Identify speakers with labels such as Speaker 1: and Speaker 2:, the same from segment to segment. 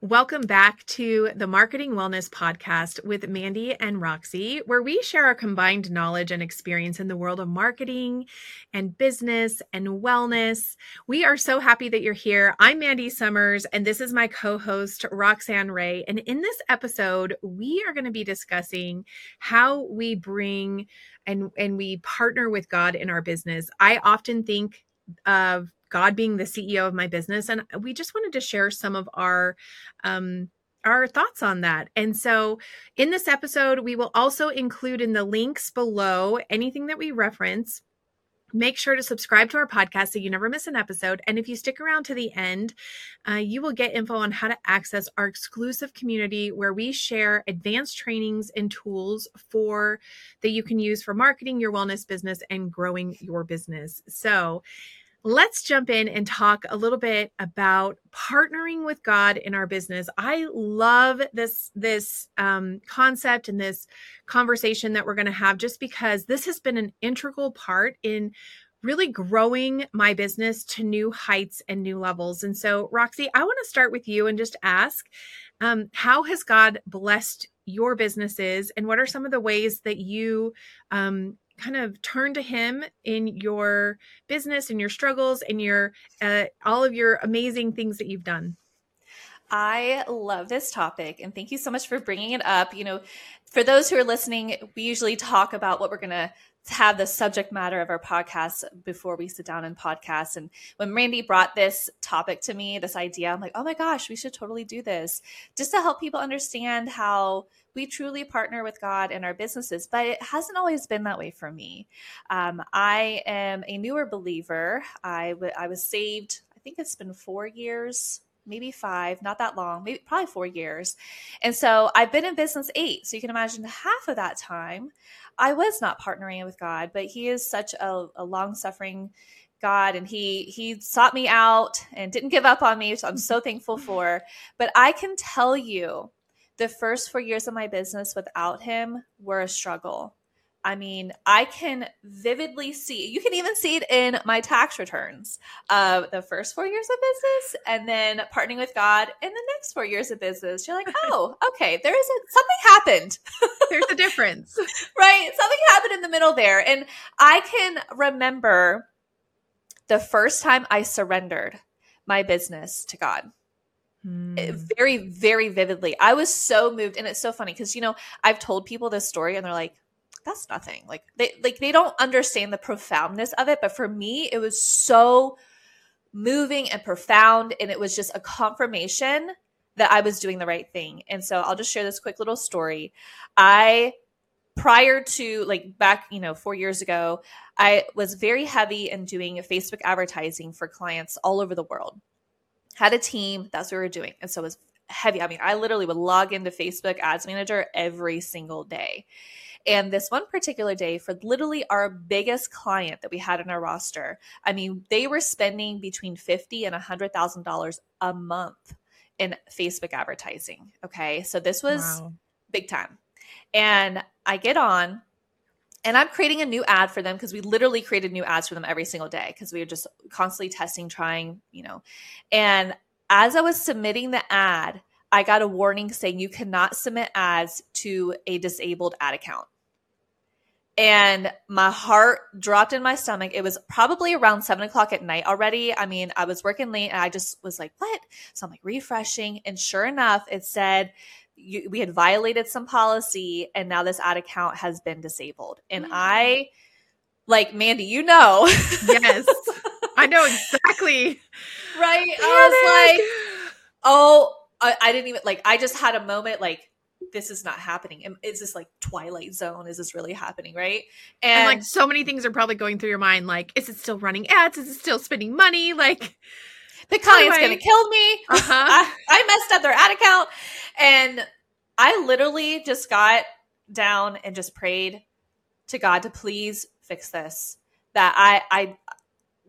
Speaker 1: Welcome back to the Marketing Wellness Podcast with Mandy and Roxy, where we share our combined knowledge and experience in the world of marketing and business and wellness. We are so happy that you're here. I'm Mandy Summers, and this is my co-host, Roxanne Ray. And in this episode, we are going to be discussing how we bring and we partner with God in our business. I often think of God being the CEO of my business. And we just wanted to share some of our thoughts on that. And so in this episode, we will also include in the links below anything that we reference. Make sure to subscribe to our podcast so you never miss an episode. And if you stick around to the end, you will get info on how to access our exclusive community where we share advanced trainings and tools that you can use for marketing your wellness business and growing your business. So let's jump in and talk a little bit about partnering with God in our business. I love this concept and this conversation that we're going to have just because this has been an integral part in really growing my business to new heights and new levels. And so, Roxy, I want to start with you and just ask, how has God blessed your businesses, and what are some of the ways that you kind of turn to him in your business and your struggles and your all of your amazing things that you've done?
Speaker 2: I love this topic, and thank you so much for bringing it up. You know, for those who are listening, we usually talk about what we're going to have the subject matter of our podcast before we sit down and podcast. And when Randy brought this topic to me, this idea, I'm like, oh my gosh, we should totally do this just to help people understand how we truly partner with God in our businesses. But it hasn't always been that way for me. I am a newer believer. I was saved, I think it's been 4 years, maybe 5, not that long, maybe probably 4 years. And so I've been in business 8. So you can imagine half of that time I was not partnering with God, but he is such a long-suffering God, and he sought me out and didn't give up on me, which I'm so thankful for. But I can tell you the first 4 years of my business without him were a struggle. I mean, I can vividly see, you can even see it in my tax returns of the first 4 years of business and then partnering with God in the next 4 years of business. You're like, oh, okay, something happened.
Speaker 1: There's a difference.
Speaker 2: Right? Something happened in the middle there. And I can remember the first time I surrendered my business to God. Very, very vividly. I was so moved. And it's so funny because, I've told people this story and they're like, that's nothing. They don't understand the profoundness of it. But for me, it was so moving and profound. And it was just a confirmation that I was doing the right thing. And so I'll just share this quick little story. Prior to back, 4 years ago, I was very heavy in doing Facebook advertising for clients all over the world. Had a team, that's what we were doing. And so it was heavy. I mean, I literally would log into Facebook Ads Manager every single day. And this one particular day for literally our biggest client that we had in our roster, I mean, they were spending between $50,000 and $100,000 a month in Facebook advertising. Okay. So this was big time. And I get on and I'm creating a new ad for them because we literally created new ads for them every single day because we were just constantly testing, trying, And as I was submitting the ad, I got a warning saying you cannot submit ads to a disabled ad account. And my heart dropped in my stomach. It was probably around 7:00 at night already. I mean, I was working late and I just was like, what? So I'm refreshing. And sure enough, it said we had violated some policy and now this ad account has been disabled. And I, Mandy,
Speaker 1: Yes, I know exactly.
Speaker 2: Right. I was like, oh, I didn't even I just had a moment this is not happening. Is this Twilight Zone? Is this really happening? Right.
Speaker 1: And so many things are probably going through your mind. Is it still running ads? Is it still spending money?
Speaker 2: The client's going to kill me. I messed up their ad account. And I literally just got down and just prayed to God to please fix this. That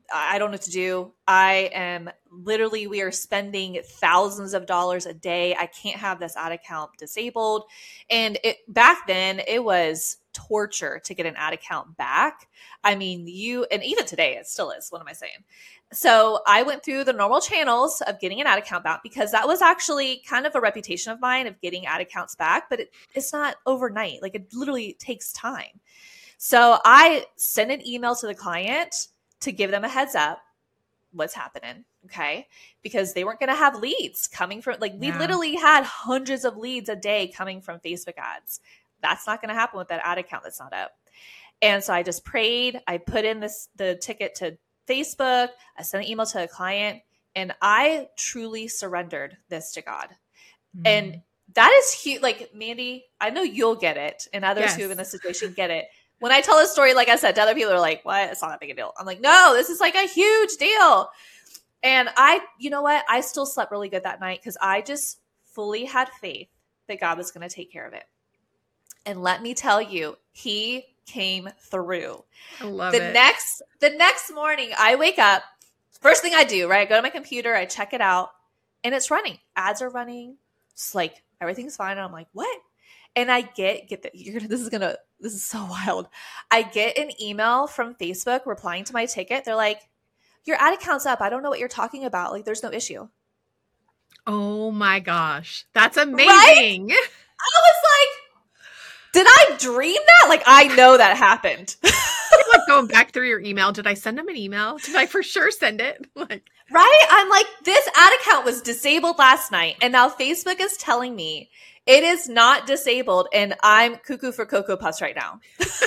Speaker 2: I don't know what to do. We are spending thousands of dollars a day. I can't have this ad account disabled. And back then it was torture to get an ad account back. I mean, and even today it still is. What am I saying? So I went through the normal channels of getting an ad account back, because that was actually kind of a reputation of mine of getting ad accounts back, but it's not overnight. Like, it literally takes time. So I sent an email to the client to give them a heads up what's happening. Okay. Because they weren't going to have leads coming from, like, we literally had hundreds of leads a day coming from Facebook ads. That's not going to happen with that ad account that's not up. And so I just prayed. I put in the ticket to Facebook. I sent an email to a client, and I truly surrendered this to God. Mm. And that is huge. Like, Mandy, I know you'll get it, and others who are in this situation get it. When I tell a story, like I said, to other people are like, what? It's not that big a deal. I'm like, no, this is like a huge deal. And you know what? I still slept really good that night, because I just fully had faith that God was going to take care of it. And let me tell you, he came through.
Speaker 1: I love it.
Speaker 2: The next morning, I wake up. First thing I do, right? I go to my computer, I check it out, and it's running. Ads are running. It's like everything's fine. And I'm like, what? And I this is so wild. I get an email from Facebook replying to my ticket. They're like, your ad account's up. I don't know what you're talking about. Like, there's no issue.
Speaker 1: Oh my gosh. That's amazing.
Speaker 2: Right? I was like, did I dream that? Like, I know that happened.
Speaker 1: You're like going back through your email. Did I send them an email? Did I for sure send it? Like,
Speaker 2: right? I'm like, this ad account was disabled last night, and now Facebook is telling me it is not disabled, and I'm cuckoo for Cocoa Puffs right now.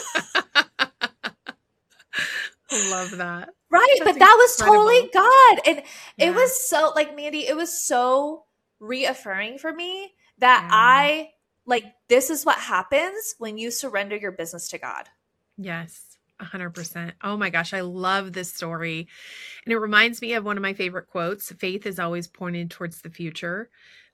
Speaker 1: I love that.
Speaker 2: Right. That's but that was totally God. And it was so, like, Mandy, it was so reaffirming for me that this is what happens when you surrender your business to God.
Speaker 1: Yes, 100%. Oh my gosh, I love this story. And it reminds me of one of my favorite quotes. Faith is always pointed towards the future.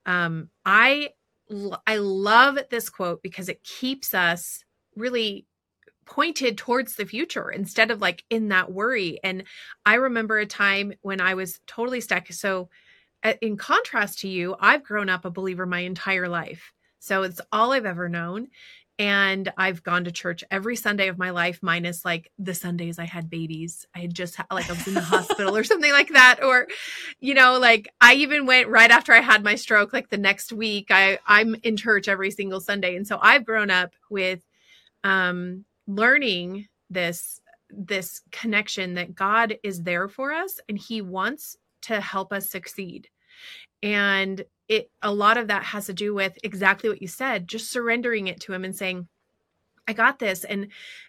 Speaker 1: I love this quote because it keeps us really pointed towards the future instead of like in that worry. And I remember a time when I was totally stuck. So in contrast to you, I've grown up a believer my entire life. So it's all I've ever known. And I've gone to church every Sunday of my life, minus like the Sundays I had babies. I had just like I was in the hospital or something like that. Or, like I even went right after I had my stroke, like the next week, I'm in church every single Sunday. And so I've grown up with learning this connection that God is there for us and he wants to help us succeed. And a lot of that has to do with exactly what you said, just surrendering it to him and saying, I got this. And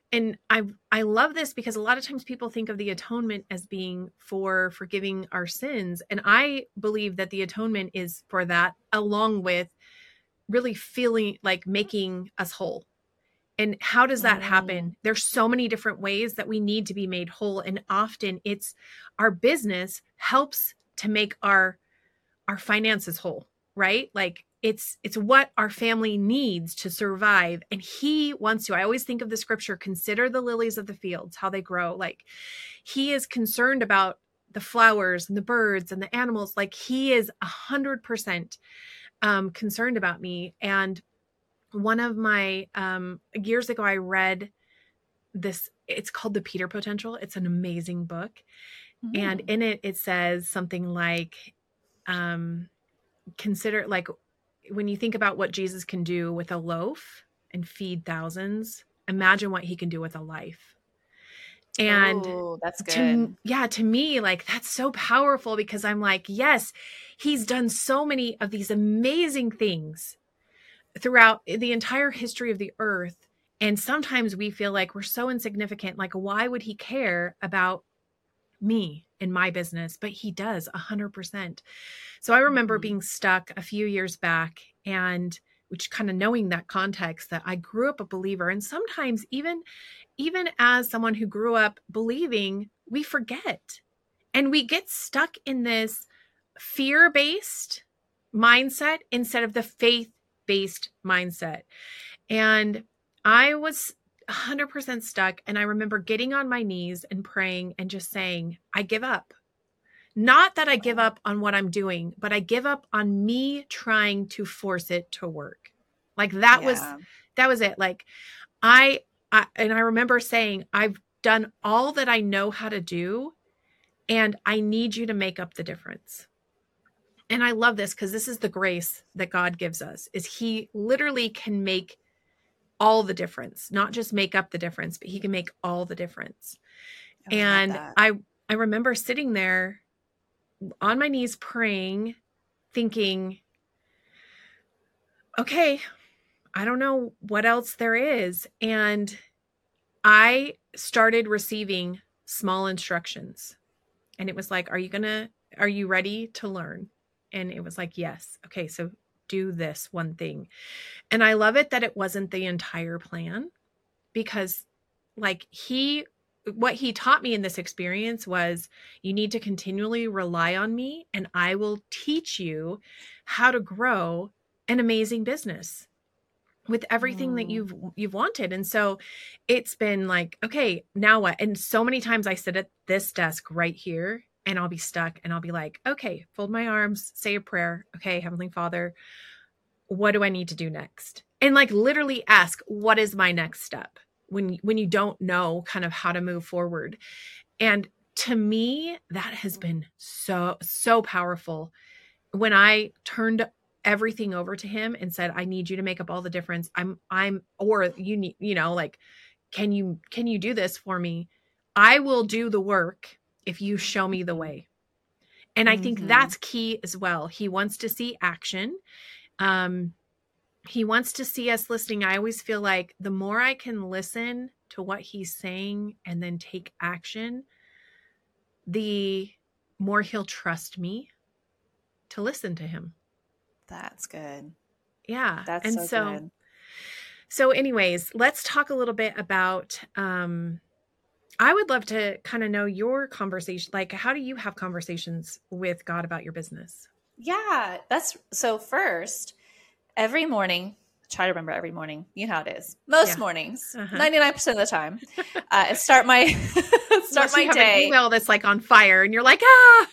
Speaker 1: I love this because a lot of times people think of the atonement as being for forgiving our sins. And I believe that the atonement is for that, along with really feeling like making us whole. And how does that happen? There's so many different ways that we need to be made whole. And often it's our business helps to make our finances whole, right? Like it's what our family needs to survive. And he wants to, I always think of the scripture, consider the lilies of the fields, how they grow. Like he is concerned about the flowers and the birds and the animals. Like he is 100% concerned about me. And one of my, years ago, I read this, it's called The Peter Potential. It's an amazing book. Mm-hmm. And in it, it says something like, consider like when you think about what Jesus can do with a loaf and feed thousands, imagine what he can do with a life. And
Speaker 2: that's good.
Speaker 1: To me, like that's so powerful because I'm like, yes, he's done so many of these amazing things throughout the entire history of the earth. And sometimes we feel like we're so insignificant. Like, why would he care about me in my business? But he does 100%. So I remember being stuck a few years back and which kind of knowing that context that I grew up a believer. And sometimes even as someone who grew up believing, we forget and we get stuck in this fear-based mindset instead of the faith-based mindset. And I was 100% stuck. And I remember getting on my knees and praying and just saying, I give up. Not that I give up on what I'm doing, but I give up on me trying to force it to work. Like that was it. Like I remember saying, I've done all that I know how to do, and I need you to make up the difference. And I love this because this is the grace that God gives us, is he literally can make all the difference, not just make up the difference, but he can make all the difference. And I remember sitting there on my knees praying, thinking, okay, I don't know what else there is. And I started receiving small instructions. And it was like, are you ready to learn? And it was like, yes. Okay, so do this one thing. And I love it that it wasn't the entire plan, because like what he taught me in this experience was, you need to continually rely on me, and I will teach you how to grow an amazing business with everything that you've wanted. And so it's been like, okay, now what? And so many times I sit at this desk right here and I'll be stuck and I'll be like, okay, fold my arms, say a prayer. Okay, Heavenly Father, what do I need to do next? And like literally ask, what is my next step when you don't know kind of how to move forward? And to me, that has been so powerful. When I turned everything over to him and said, I need you to make up all the difference. Or you need, like, can you do this for me? I will do the work if you show me the way. And I think that's key as well. He wants to see action. He wants to see us listening. I always feel like the more I can listen to what he's saying and then take action, the more he'll trust me to listen to him.
Speaker 2: That's good.
Speaker 1: Yeah.
Speaker 2: That's and so good.
Speaker 1: So anyways, let's talk a little bit about, I would love to kind of know your conversation. Like, how do you have conversations with God about your business?
Speaker 2: Yeah, so first, every morning, try to remember every morning. You know how it is. Most mornings, 99% of the time, start my day.
Speaker 1: An email that's like on fire, and you're like, ah.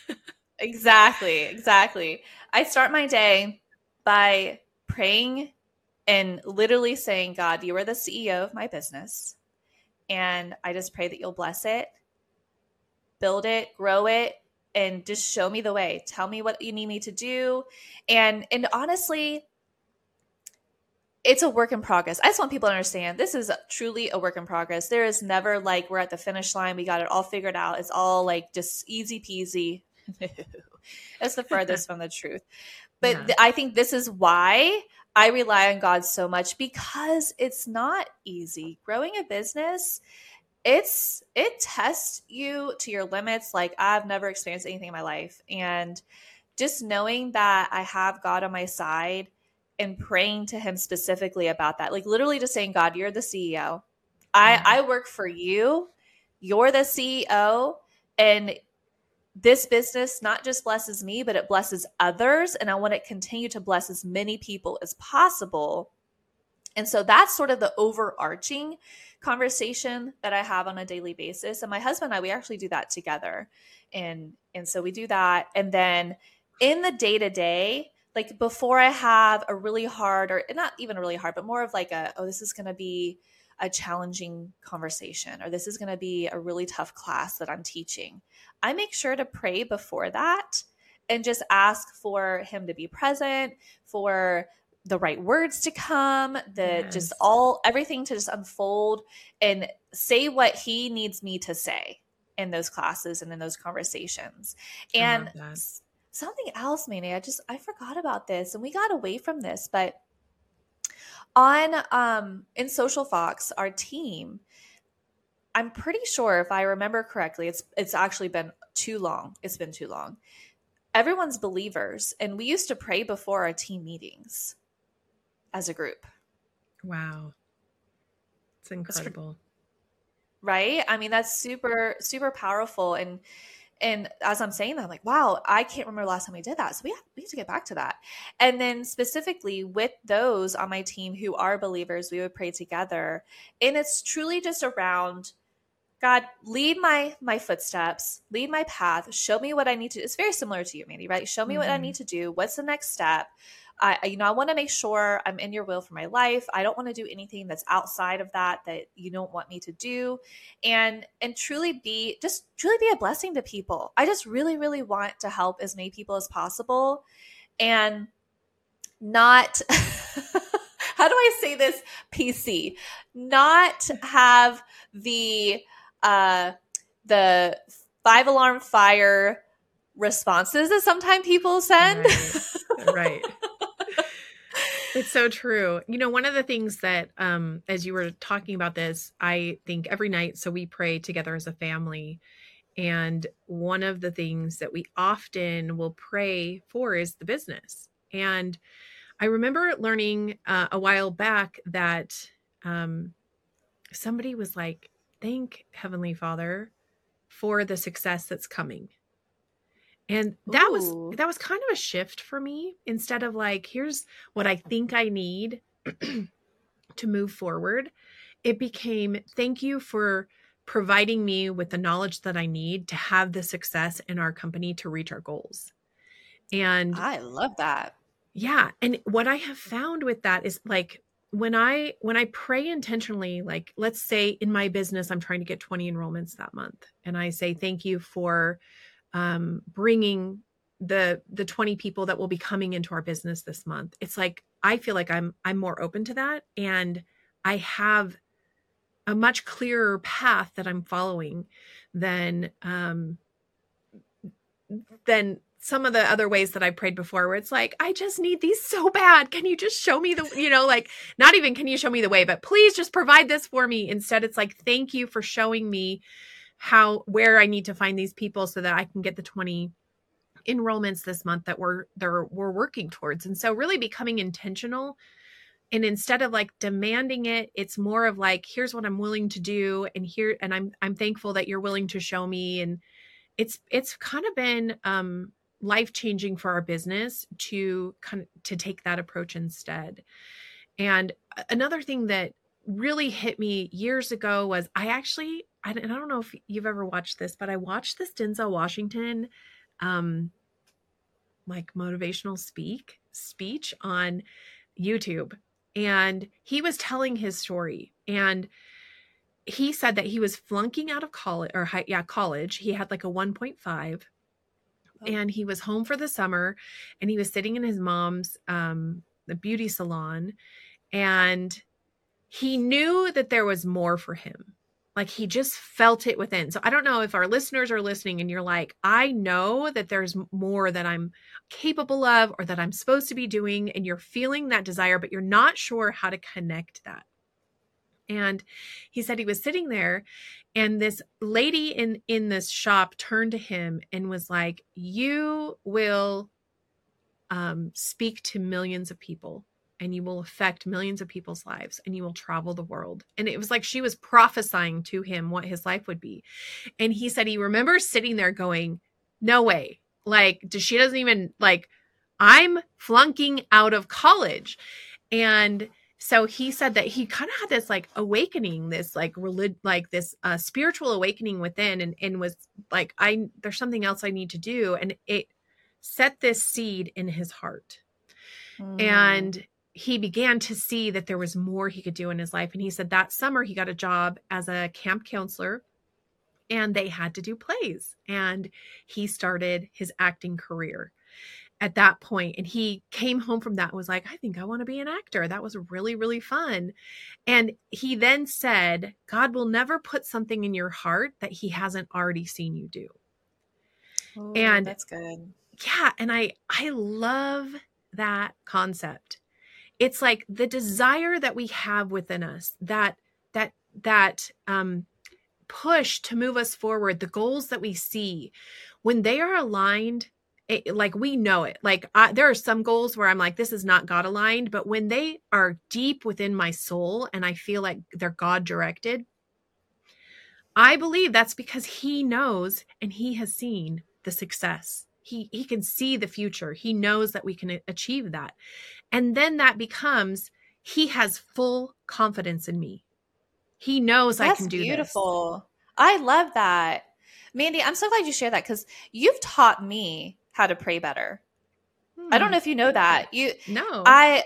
Speaker 2: Exactly. I start my day by praying and literally saying, God, you are the CEO of my business. And I just pray that you'll bless it, build it, grow it, and just show me the way. Tell me what you need me to do. And honestly, it's a work in progress. I just want people to understand this is truly a work in progress. There is never like we're at the finish line. We got it all figured out. It's all like just easy peasy. It's the furthest from the truth. But I think this is why I rely on God so much, because it's not easy. Growing a business, it tests you to your limits. Like I've never experienced anything in my life. And just knowing that I have God on my side and praying to him specifically about that, like literally just saying, God, you're the CEO. I work for you. You're the CEO. And this business not just blesses me, but it blesses others. And I want to continue to bless as many people as possible. And so that's sort of the overarching conversation that I have on a daily basis. And my husband and I, we actually do that together. And so we do that. And then in the day-to-day, like before I have a really hard, or not even really hard, but more of like this is going to be a challenging conversation, or this is going to be a really tough class that I'm teaching, I make sure to pray before that and just ask for him to be present, for the right words to come, just everything to just unfold and say what he needs me to say in those classes and in those conversations. And something else, Mandy, I forgot about this and we got away from this, but on in Social Fox, our team, I'm pretty sure if I remember correctly, it's actually been too long. It's been too long. Everyone's believers, and we used to pray before our team meetings as a group.
Speaker 1: Wow. It's incredible.
Speaker 2: Right? I mean, that's super, super powerful. And And as I'm saying that, I'm like, wow, I can't remember the last time we did that. So we have to get back to that. And then specifically with those on my team who are believers, we would pray together. And it's truly just around, God, lead my footsteps, lead my path, show me what I need to do. It's very similar to you, Mandy, right? Show me what I need to do. What's the next step? I want to make sure I'm in your will for my life. I don't want to do anything that's outside of that you don't want me to do. And truly be a blessing to people. I just really, really want to help as many people as possible, and not, how do I say this PC? Not have the 5-alarm fire responses that sometimes people send.
Speaker 1: Right. It's so true. One of the things that, as you were talking about this, I think every night, so we pray together as a family. And one of the things that we often will pray for is the business. And I remember learning a while back that somebody was like, thank Heavenly Father for the success that's coming. And that was kind of a shift for me. Instead of like, here's what I think I need to move forward, it became, thank you for providing me with the knowledge that I need to have the success in our company to reach our goals. And
Speaker 2: I love that.
Speaker 1: Yeah. And what I have found with that is like, when I pray intentionally, like, let's say in my business, I'm trying to get 20 enrollments that month. And I say, thank you for bringing the 20 people that will be coming into our business this month. It's like, I feel like I'm more open to that. And I have a much clearer path that I'm following than some of the other ways that I prayed before, where it's like, I just need these so bad. Can you just show me like, not even, can you show me the way, but please just provide this for me. Instead, it's like, thank you for showing me where I need to find these people so that I can get the 20 enrollments this month that we're working towards. And so really becoming intentional, and instead of like demanding it, it's more of like, here's what I'm willing to do. And I'm thankful that you're willing to show me. And it's kind of been life-changing for our business to take that approach instead. And another thing that really hit me years ago was I don't know if you've ever watched this, but I watched this Denzel Washington like motivational speech on YouTube. And he was telling his story. And he said that he was flunking out of college. He had like a 1.5. And he was home for the summer, and he was sitting in his mom's the beauty salon, and he knew that there was more for him. Like, he just felt it within. So I don't know if our listeners are listening and you're like, I know that there's more that I'm capable of or that I'm supposed to be doing, and you're feeling that desire, but you're not sure how to connect that. And he said he was sitting there, and this lady in this shop turned to him and was like, you will speak to millions of people, and you will affect millions of people's lives, and you will travel the world. And it was like she was prophesying to him what his life would be. And he said he remembers sitting there going, no way. Like, she doesn't even, like, I'm flunking out of college. And so he said that he kind of had this like awakening, this like this spiritual awakening within, and was like, there's something else I need to do. And it set this seed in his heart. And he began to see that there was more he could do in his life. And he said that summer he got a job as a camp counselor, and they had to do plays. And he started his acting career at that point. And he came home from that and was like, I think I want to be an actor. That was really, really fun. And he then said, God will never put something in your heart that he hasn't already seen you do.
Speaker 2: Oh,
Speaker 1: and
Speaker 2: that's good.
Speaker 1: Yeah. And I love that concept. It's like the desire that we have within us, that push to move us forward, the goals that we see, when they are aligned, like we know it. Like there are some goals where I'm like, this is not God aligned, but when they are deep within my soul and I feel like they're God directed, I believe that's because he knows and he has seen the success. He can see the future. He knows that we can achieve that. And then that becomes, he has full confidence in me. He knows I
Speaker 2: That's
Speaker 1: can do this.
Speaker 2: beautiful. I love that. Mandy, I'm so glad you shared that because you've taught me how to pray better. I don't know if you know that.
Speaker 1: No.
Speaker 2: I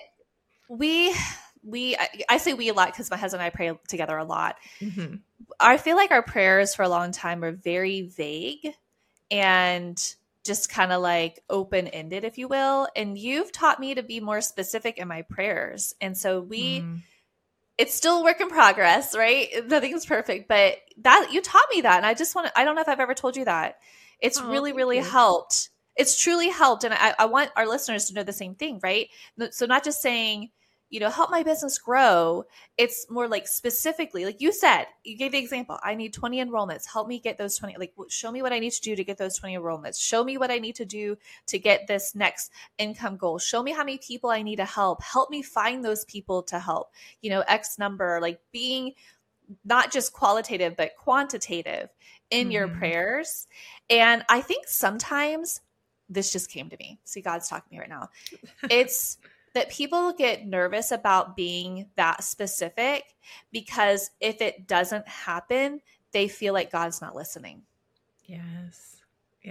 Speaker 2: say we a lot because my husband and I pray together a lot.
Speaker 1: Mm-hmm.
Speaker 2: I feel like our prayers for a long time were very vague and just kind of like open-ended, if you will. And you've taught me to be more specific in my prayers. And so it's still a work in progress, right? Nothing's perfect, but that you taught me that. And I don't know if I've ever told you that. It's really helped. It's truly helped. And I want our listeners to know the same thing, right? So not just saying, help my business grow. It's more like specifically, like you said, you gave the example. I need 20 enrollments. Help me get those 20, like show me what I need to do to get those 20 enrollments. Show me what I need to do to get this next income goal. Show me how many people I need to help. Help me find those people to help, X number, like being not just qualitative, but quantitative in your prayers. And I think sometimes this just came to me. See, God's talking to me right now. It's that people get nervous about being that specific because if it doesn't happen, they feel like God's not listening.
Speaker 1: Yes.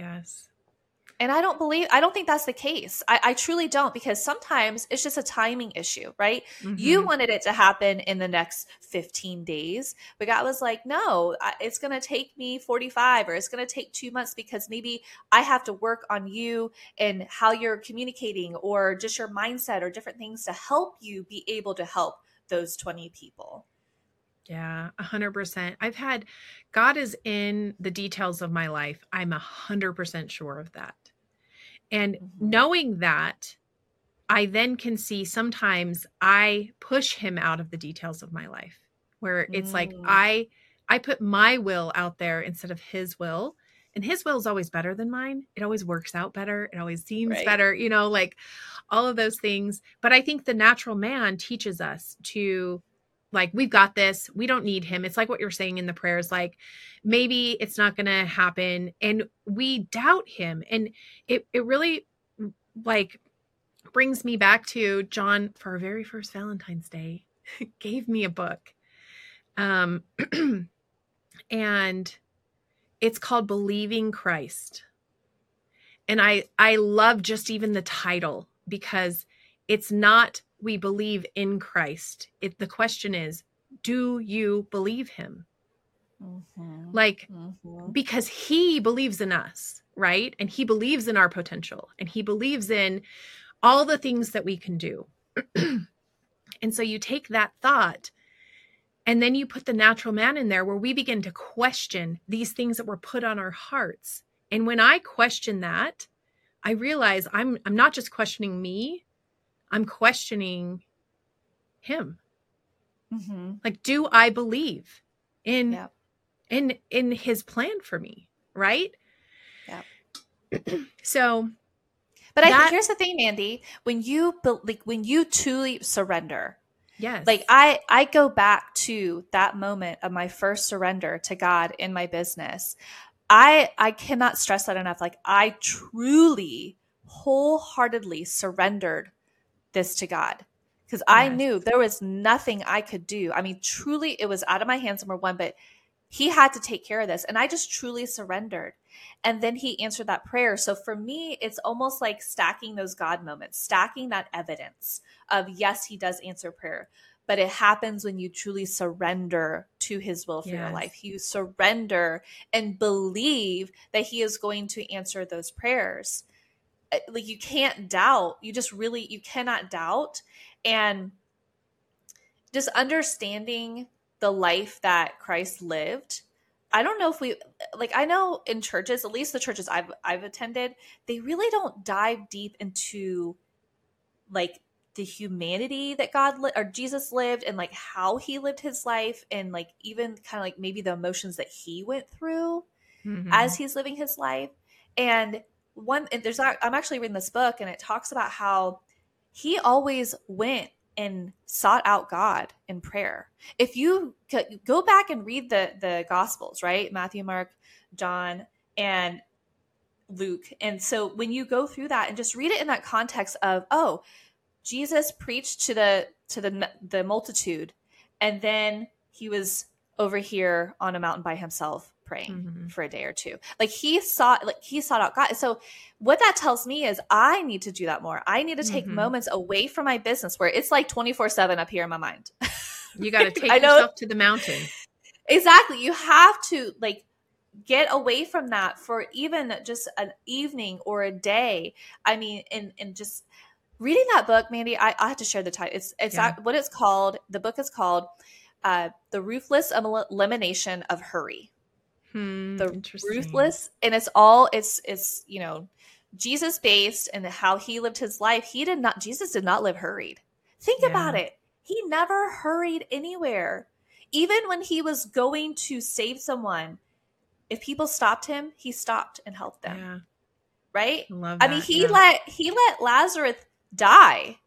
Speaker 2: And I don't think that's the case. I truly don't, because sometimes it's just a timing issue, right? Mm-hmm. You wanted it to happen in the next 15 days, but God was like, no, it's going to take me 45 or it's going to take 2 months because maybe I have to work on you and how you're communicating or just your mindset or different things to help you be able to help those 20 people.
Speaker 1: Yeah, 100%. God is in the details of my life. I'm 100% sure of that. And knowing that, I then can see sometimes I push him out of the details of my life, where it's like I put my will out there instead of his will. And his will is always better than mine. It always works out better. It always seems better, like all of those things. But I think the natural man teaches us to, like, we've got this. We don't need him. It's like what you're saying in the prayers, like maybe it's not going to happen. And we doubt him. And it really like brings me back to John, for our very first Valentine's Day, gave me a book. And it's called Believing Christ. And I love just even the title, because it's not, we believe in Christ. The question is, do you believe him? Because he believes in us, right? And he believes in our potential, and he believes in all the things that we can do. And so you take that thought, and then you put the natural man in there, where we begin to question these things that were put on our hearts. And when I question that, I realize I'm not just questioning me, I'm questioning him. Like, do I believe in his plan for me? Right.
Speaker 2: Yeah.
Speaker 1: So,
Speaker 2: but I think here's the thing, Mandy, when you truly surrender,
Speaker 1: yes,
Speaker 2: like I go back to that moment of my first surrender to God in my business. I cannot stress that enough. Like, I truly wholeheartedly surrendered this to God, because I knew there was nothing I could do. I mean, truly, it was out of my hands, number one, but he had to take care of this. And I just truly surrendered. And then he answered that prayer. So for me, it's almost like stacking those God moments, stacking that evidence of, yes, he does answer prayer, but it happens when you truly surrender to his will for your life. You surrender and believe that he is going to answer those prayers. Like, you can't doubt. You cannot doubt. And just understanding the life that Christ lived. I don't know if I know in churches, at least the churches I've attended, they really don't dive deep into like the humanity that or Jesus lived, and like how he lived his life, and like even kind of like maybe the emotions that he went through as he's living his life. And I'm actually reading this book, and it talks about how he always went and sought out God in prayer. If you go back and read the Gospels, right? Matthew, Mark, John, and Luke. And so when you go through that and just read it in that context of, oh, Jesus preached to the multitude, and then he was over here on a mountain by himself praying for a day or two. Like he sought out God. So what that tells me is I need to do that more. I need to take moments away from my business where it's like 24/7 up here in my mind.
Speaker 1: You got to take yourself to the mountain.
Speaker 2: Exactly. You have to like get away from that for even just an evening or a day. I mean, and just reading that book, Mandy, I have to share the title. It's what it's called. The book is called The Ruthless Elimination of Hurry. The ruthless, and it's you know, Jesus based and how he lived his life. Jesus did not live hurried. Think about it. He never hurried anywhere. Even when he was going to save someone, if people stopped him, he stopped and helped them. Yeah. Right? I mean, he let Lazarus die.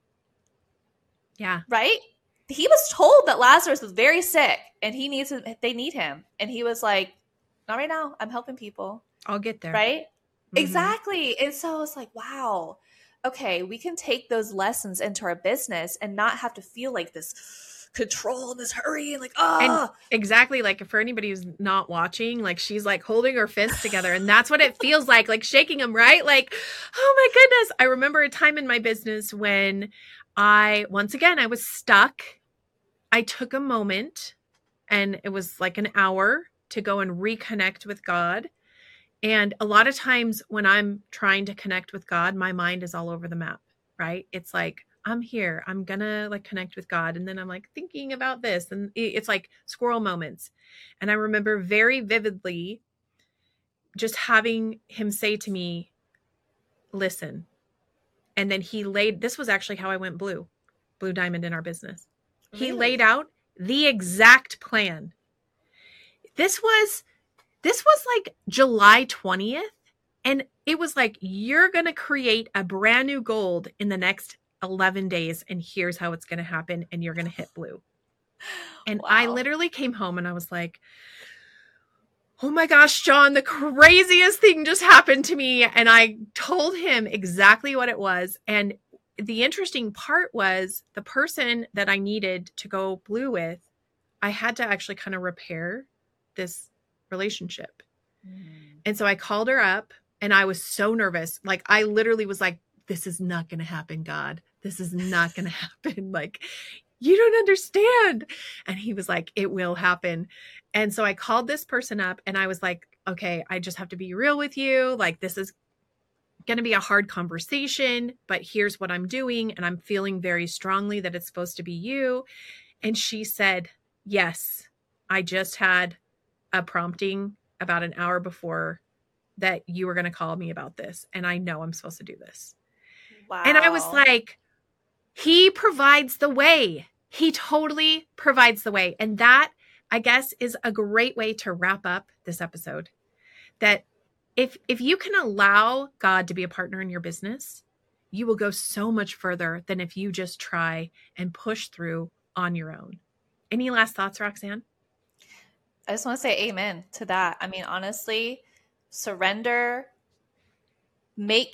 Speaker 1: Yeah.
Speaker 2: Right? He was told that Lazarus was very sick and they need him. And he was like, not right now. I'm helping people.
Speaker 1: I'll get there.
Speaker 2: Right? Exactly. And so it's like, wow, okay, we can take those lessons into our business and not have to feel like this control and this hurry and like,
Speaker 1: And exactly. Like for anybody who's not watching, like she's like holding her fists together and that's what it feels like shaking them, right? Like, oh my goodness. I remember a time in my business when I was stuck. I took a moment and it was like an hour to go and reconnect with God. And a lot of times when I'm trying to connect with God, my mind is all over the map, right? It's like, I'm here. I'm going to like connect with God. And then I'm like thinking about this and it's like squirrel moments. And I remember very vividly just having him say to me, listen. And then this was actually how I went Blue Diamond in our business. Really? He laid out the exact plan. This was like July 20th. And it was like, you're going to create a brand new gold in the next 11 days. And here's how it's going to happen. And you're going to hit Blue. And wow. I literally came home and I was like, oh my gosh, John, the craziest thing just happened to me. And I told him exactly what it was. And the interesting part was the person that I needed to go Blue with, I had to actually kind of repair this relationship. And so I called her up and I was so nervous. Like I literally was like, this is not going to happen, God. This is not going to happen. Like, you don't understand. And he was like, it will happen. And so I called this person up and I was like, okay, I just have to be real with you. Like, this is going to be a hard conversation, but here's what I'm doing. And I'm feeling very strongly that it's supposed to be you. And she said, yes, I just had a prompting about an hour before that you were going to call me about this. And I know I'm supposed to do this. Wow. And I was like, he provides the way. He totally provides the way. And that, I guess, is a great way to wrap up this episode. That if you can allow God to be a partner in your business, you will go so much further than if you just try and push through on your own. Any last thoughts, Roxanne?
Speaker 2: I just want to say amen to that. I mean, honestly, surrender, make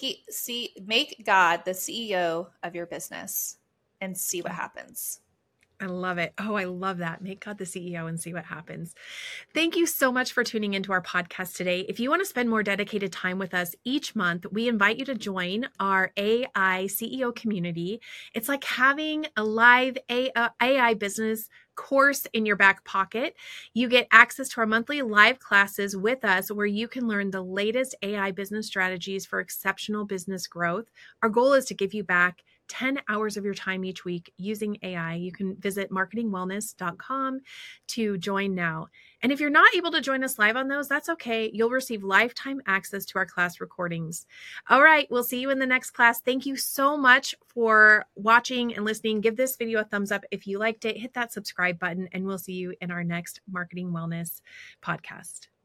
Speaker 2: God the CEO of your business and see what happens.
Speaker 1: I love it. Oh, I love that. Make God the CEO and see what happens. Thank you so much for tuning into our podcast today. If you want to spend more dedicated time with us each month, we invite you to join our AI CEO community. It's like having a live AI business course in your back pocket. You get access to our monthly live classes with us where you can learn the latest AI business strategies for exceptional business growth. Our goal is to give you back 10 hours of your time each week using AI. You can visit marketingwellness.com to join now. And if you're not able to join us live on those, that's okay. You'll receive lifetime access to our class recordings. All right, we'll see you in the next class. Thank you so much for watching and listening. Give this video a thumbs up if you liked it. Hit that subscribe button, and we'll see you in our next Marketing Wellness podcast.